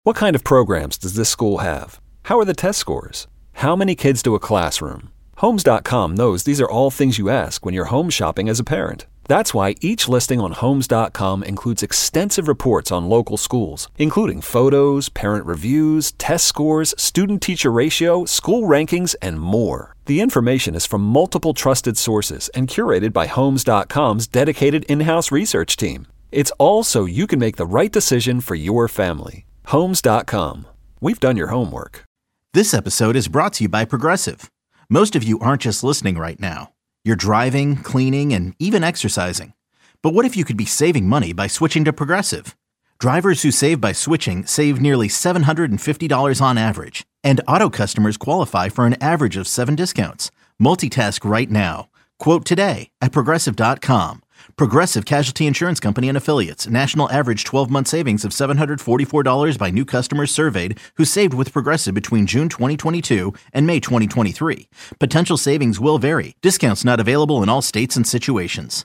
What kind of programs does this school have? How are the test scores? How many kids do a classroom? Homes.com knows these are all things you ask when you're home shopping as a parent. That's why each listing on Homes.com includes extensive reports on local schools, including photos, parent reviews, test scores, student-teacher ratio, school rankings, and more. The information is from multiple trusted sources and curated by Homes.com's dedicated in-house research team. It's all so you can make the right decision for your family. Homes.com. We've done your homework. This episode is brought to you by Progressive. Most of you aren't just listening right now. You're driving, cleaning, and even exercising. But what if you could be saving money by switching to Progressive? Drivers who save by switching save nearly $750 on average. And auto customers qualify for an average of 7 discounts. Multitask right now. Quote today at Progressive.com. Progressive Casualty Insurance Company and Affiliates. National average 12-month savings of $744 by new customers surveyed who saved with Progressive between June 2022 and May 2023. Potential savings will vary. Discounts not available in all states and situations.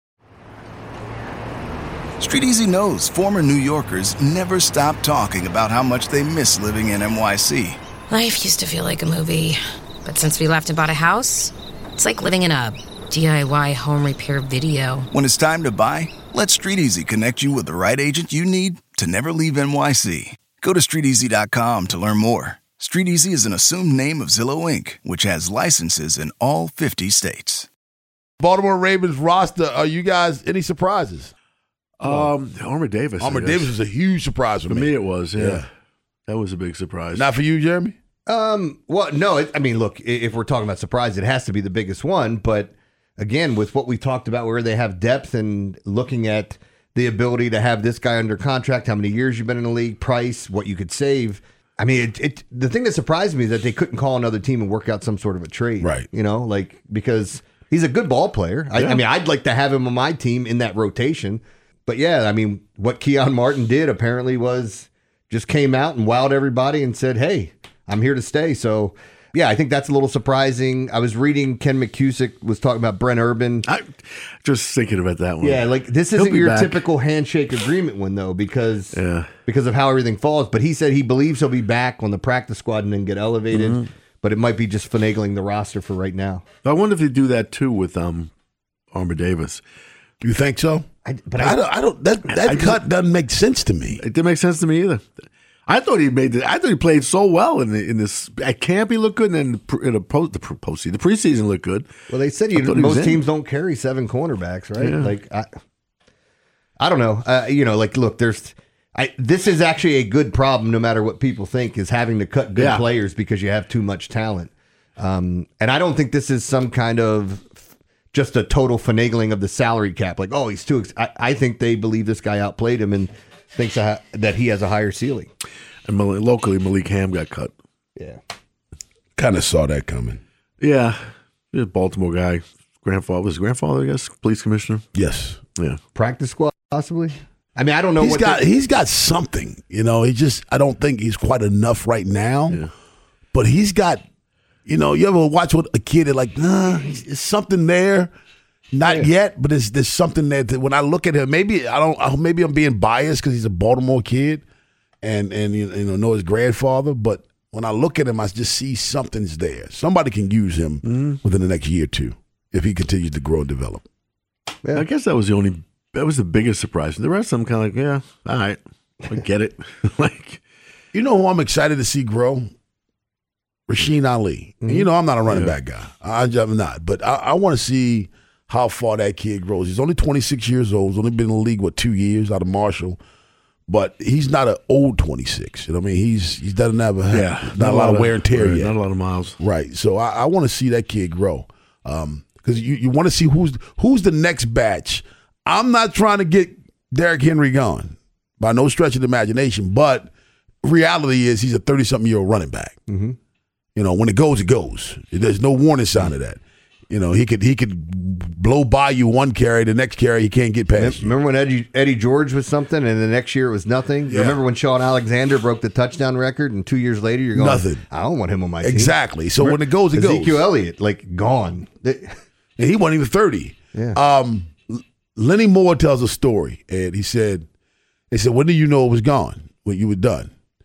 StreetEasy knows former New Yorkers never stop talking about how much they miss living in NYC. Life used to feel like a movie, but since we left and bought a house, it's like living in a DIY home repair video. When it's time to buy, let StreetEasy connect you with the right agent you need to never leave NYC. Go to StreetEasy.com to learn more. StreetEasy is an assumed name of Zillow Inc., which has licenses in all 50 states. Baltimore Ravens roster, are you guys any surprises? Armour Davis. Armour Davis was a huge surprise for me. For me, it was, yeah. That was a big surprise. Not for you, Jeremy? Well, no. Look, if we're talking about surprise, it has to be the biggest one. But again, with what we talked about, where they have depth and looking at the ability to have this guy under contract, how many years you've been in the league, price, what you could save. I mean, the thing that surprised me is that they couldn't call another team and work out some sort of a trade. Right. Because he's a good ball player. Yeah. I mean, I'd like to have him on my team in that rotation. But yeah, I mean, what Keon Martin did apparently was just came out and wowed everybody and said, hey, I'm here to stay. So, yeah, I think that's a little surprising. I was reading Ken McCusick was talking about Brent Urban. Just thinking about that one. Yeah, like this isn't your typical handshake agreement one, though, because of how everything falls. But he said he believes he'll be back on the practice squad and then get elevated. Mm-hmm. But it might be just finagling the roster for right now. I wonder if they do that, too, with Armour Davis. You think so? I don't. That cut doesn't make sense to me. It didn't make sense to me either. I thought he played so well in this at camp. He looked good, and in the postseason, the preseason looked good. Well, they said most teams don't carry 7 cornerbacks, right? Yeah. Like I don't know. Look, this is actually a good problem. No matter what people think, is having to cut good players because you have too much talent. And I don't think this is some kind of just a total finagling of the salary cap. Like, oh, he's too. I think they believe this guy outplayed him and thinks that he has a higher ceiling. And locally, Malik Ham got cut. Yeah. Kind of saw that coming. Yeah. He's a Baltimore guy. Was his grandfather, I guess, police commissioner? Yes. Yeah. Practice squad, possibly? I mean, I don't know. He's got something. I don't think he's quite enough right now. Yeah. But he's got, you ever watch what a kid is like, there's something there. Not yet, but there's something there that when I look at him, maybe I'm being biased because he's a Baltimore kid and know his grandfather, but when I look at him, I just see something's there. Somebody can use him within the next year or two if he continues to grow and develop. Yeah. I guess that was the biggest surprise. The rest of them kind of like, yeah, all right, I get it. You know who I'm excited to see grow? Rasheen Ali. Mm-hmm. And I'm not a running back guy. I'm not, but I want to see how far that kid grows. He's only 26 years old. He's only been in the league, 2 years out of Marshall. But he's not an old 26. He doesn't have not a lot of wear and tear yet. Not a lot of miles. Right. So I want to see that kid grow. Because you want to see who's the next batch. I'm not trying to get Derrick Henry gone by no stretch of the imagination, but reality is he's a 30-something-year-old running back. Mm-hmm. When it goes, it goes. There's no warning sign of that. He could blow by you one carry, the next carry he can't get past. Remember when Eddie George was something, and the next year it was nothing? Yeah. Remember when Sean Alexander broke the touchdown record, and 2 years later you're going, nothing. I don't want him on my team. Exactly. So when it goes, it goes. Ezekiel Elliott, gone. And he wasn't even 30. Yeah. Lenny Moore tells a story, and they said, when did you know it was gone? When you were done?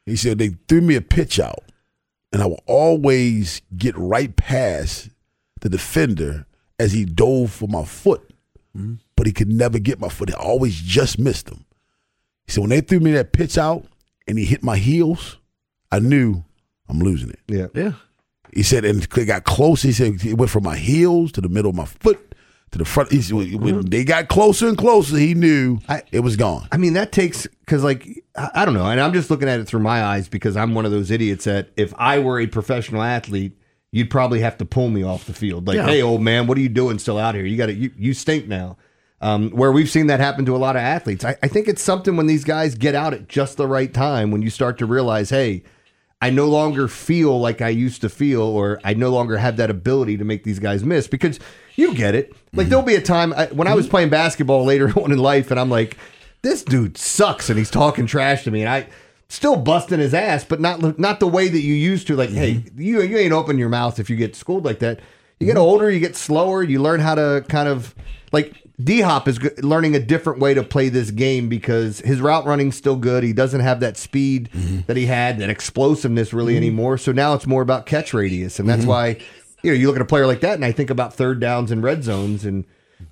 He said they threw me a pitch out, and I would always get right past the defender as he dove for my foot, but he could never get my foot. I always just missed him. He said when they threw me that pitch out and he hit my heels, I knew I'm losing it. Yeah. He said, and it got close. He said it went from my heels to the middle of my foot to the front. He said, when they got closer and closer, he knew it was gone. I mean, that takes, because, like, I don't know, and I'm just looking at it through my eyes because I'm one of those idiots that if I were a professional athlete, you'd probably have to pull me off the field. Like, hey, old man, what are you doing still out here? You stink now. Where we've seen that happen to a lot of athletes. I think it's something when these guys get out at just the right time, when you start to realize, hey, I no longer feel like I used to feel, or I no longer have that ability to make these guys miss, because you get it. Like, there'll be a time when I was playing basketball later on in life, and I'm like, this dude sucks, and he's talking trash to me, and I still busting his ass, but not the way that you used to. Like, hey, you ain't open your mouth if you get schooled like that. You get older, you get slower, you learn how to kind of, like, D-Hop is learning a different way to play this game because his route running's still good. He doesn't have that speed that he had, that explosiveness really anymore. So now it's more about catch radius. And that's why, you look at a player like that and I think about third downs and red zones. And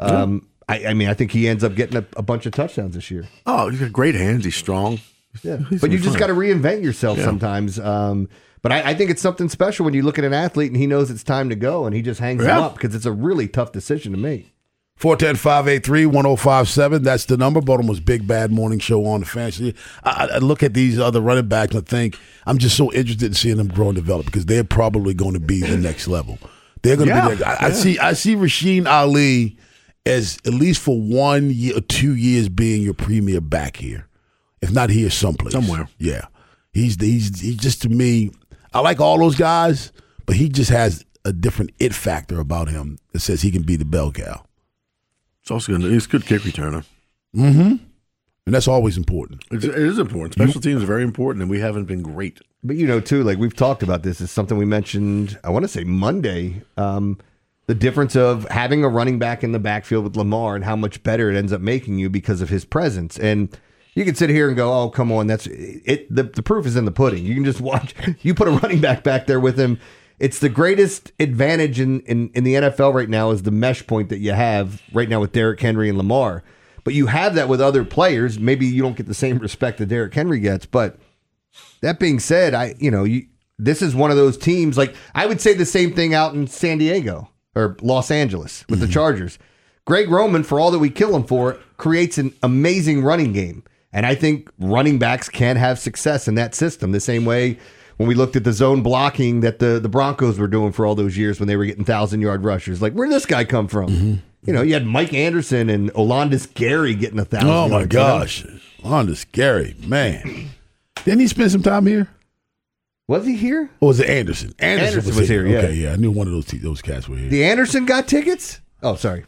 I think he ends up getting a bunch of touchdowns this year. Oh, he's got great hands. He's strong. Yeah. But you just got to reinvent yourself sometimes. But I think it's something special when you look at an athlete and he knows it's time to go and he just hangs him up because it's a really tough decision to make. 410-583-1057. That's the number. Baltimore's Big Bad Morning Show on the Fantasy. I look at these other running backs and I think I'm just so interested in seeing them grow and develop because they're probably going to be the next level. They're going to be. I see Rasheen Ali as at least for 1 year or 2 years being your premier back here, if not here, someplace, somewhere. Yeah, he's just, to me. I like all those guys, but he just has a different it factor about him that says he can be the bell cow. It's also good. He's a good kick returner. Mm-hmm. And that's always important. It is important. Special teams are very important, and we haven't been great. But, too, like we've talked about this. It's something we mentioned, I want to say Monday, the difference of having a running back in the backfield with Lamar and how much better it ends up making you because of his presence. And you can sit here and go, oh, come on, that's it. The proof is in the pudding. You can just watch. You put a running back there with him. It's the greatest advantage in the NFL right now is the mesh point that you have right now with Derrick Henry and Lamar. But you have that with other players. Maybe you don't get the same respect that Derrick Henry gets. But that being said, this is one of those teams. Like I would say the same thing out in San Diego or Los Angeles with the Chargers. Greg Roman, for all that we kill him for, creates an amazing running game. And I think running backs can have success in that system the same way when we looked at the zone blocking that the Broncos were doing for all those years when they were getting 1,000-yard rushers. Like, where'd this guy come from? Mm-hmm. You had Mike Anderson and Olandis Gary getting 1,000 yards. Oh, my gosh. Olandis Gary, man. Didn't he spend some time here? Was he here? Or was it Anderson? Anderson was here, yeah. Okay, yeah. I knew one of those cats were here. The Anderson got tickets? Oh, sorry.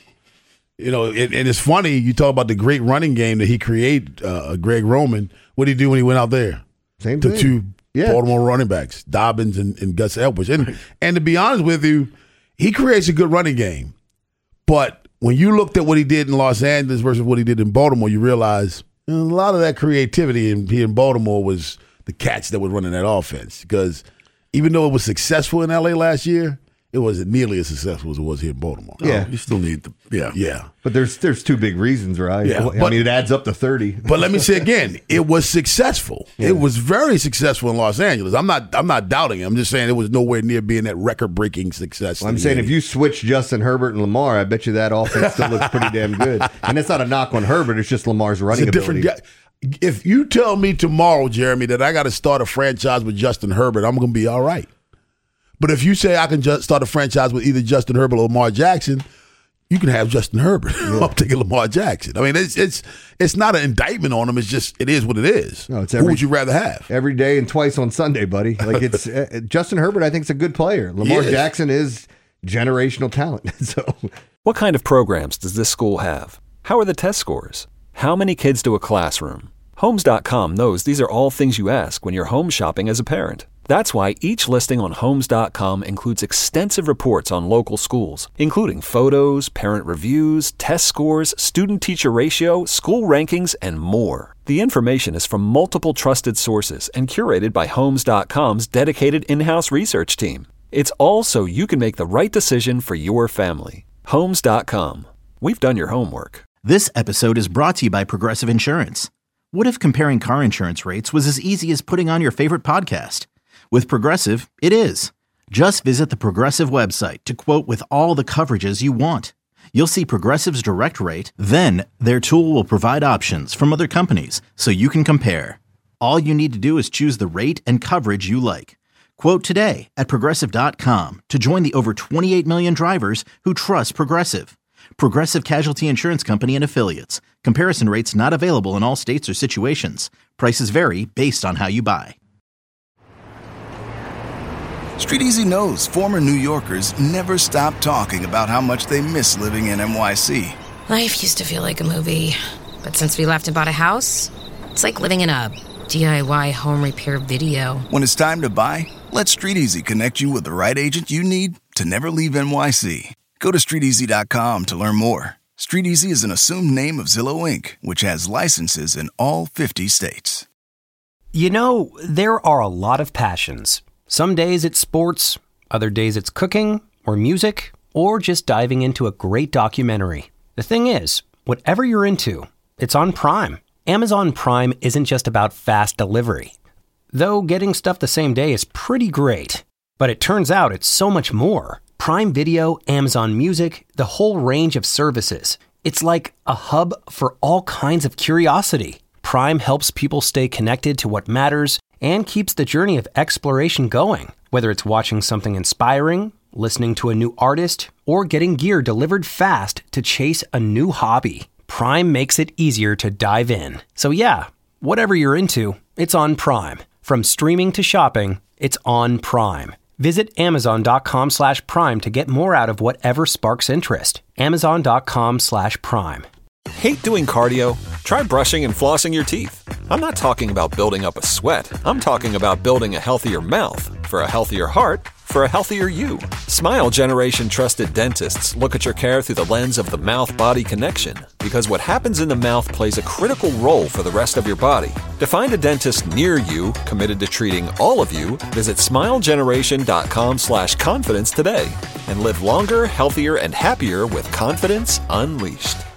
And it's funny, you talk about the great running game that he created, Greg Roman. What did he do when he went out there? Same thing. Two Baltimore running backs, Dobbins and Gus Edwards. And to be honest with you, he creates a good running game. But when you looked at what he did in Los Angeles versus what he did in Baltimore, you realize a lot of that creativity here in Baltimore was the cats that were running that offense. Because even though it was successful in L.A. last year, it wasn't nearly as successful as it was here in Baltimore. Yeah. You still need Yeah. But there's two big reasons, right? Yeah. I mean, it adds up to 30. But let me say again, it was successful. Yeah. It was very successful in Los Angeles. I'm not doubting it. I'm just saying it was nowhere near being that record-breaking success. Well, I'm saying if you switch Justin Herbert and Lamar, I bet you that offense still looks pretty damn good. And it's not a knock on Herbert. It's just Lamar's running ability. If you tell me tomorrow, Jeremy, that I got to start a franchise with Justin Herbert, I'm going to be all right. But if you say I can just start a franchise with either Justin Herbert or Lamar Jackson, you can have Justin Herbert. Yeah. I'm taking Lamar Jackson. I mean, it's not an indictment on him. It's just it is what it is. No, who would you rather have? Every day and twice on Sunday, buddy. Like it's Justin Herbert. I think is a good player. Lamar Jackson is generational talent. So, what kind of programs does this school have? How are the test scores? How many kids do a classroom? Homes.com knows these are all things you ask when you're home shopping as a parent. That's why each listing on Homes.com includes extensive reports on local schools, including photos, parent reviews, test scores, student-teacher ratio, school rankings, and more. The information is from multiple trusted sources and curated by Homes.com's dedicated in-house research team. It's all so you can make the right decision for your family. Homes.com. We've done your homework. This episode is brought to you by Progressive Insurance. What if comparing car insurance rates was as easy as putting on your favorite podcast? With Progressive, it is. Just visit the Progressive website to quote with all the coverages you want. You'll see Progressive's direct rate, then their tool will provide options from other companies so you can compare. All you need to do is choose the rate and coverage you like. Quote today at Progressive.com to join the over 28 million drivers who trust Progressive. Progressive Casualty Insurance Company and Affiliates. Comparison rates not available in all states or situations. Prices vary based on how you buy. Street Easy knows former New Yorkers never stop talking about how much they miss living in NYC. Life used to feel like a movie, but since we left and bought a house, it's like living in a DIY home repair video. When it's time to buy, let Street Easy connect you with the right agent you need to never leave NYC. Go to StreetEasy.com to learn more. Street Easy is an assumed name of Zillow Inc., which has licenses in all 50 states. You know, there are a lot of passions. Some days it's sports, other days it's cooking, or music, or just diving into a great documentary. The thing is, whatever you're into, it's on Prime. Amazon Prime isn't just about fast delivery. Though getting stuff the same day is pretty great. But it turns out it's so much more. Prime Video, Amazon Music, the whole range of services. It's like a hub for all kinds of curiosity. Prime helps people stay connected to what matters and keeps the journey of exploration going. Whether it's watching something inspiring, listening to a new artist, or getting gear delivered fast to chase a new hobby, Prime makes it easier to dive in. So yeah, whatever you're into, it's on Prime. From streaming to shopping, it's on Prime. Visit Amazon.com/Prime to get more out of whatever sparks interest. Amazon.com/Prime. Hate doing cardio? Try brushing and flossing your teeth. I'm not talking about building up a sweat. I'm talking about building a healthier mouth. For a healthier heart, for a healthier you. Smile Generation trusted dentists look at your care through the lens of the mouth-body connection, because what happens in the mouth plays a critical role for the rest of your body. To find a dentist near you committed to treating all of you, visit smilegeneration.com/confidence today and live longer, healthier, and happier with confidence unleashed.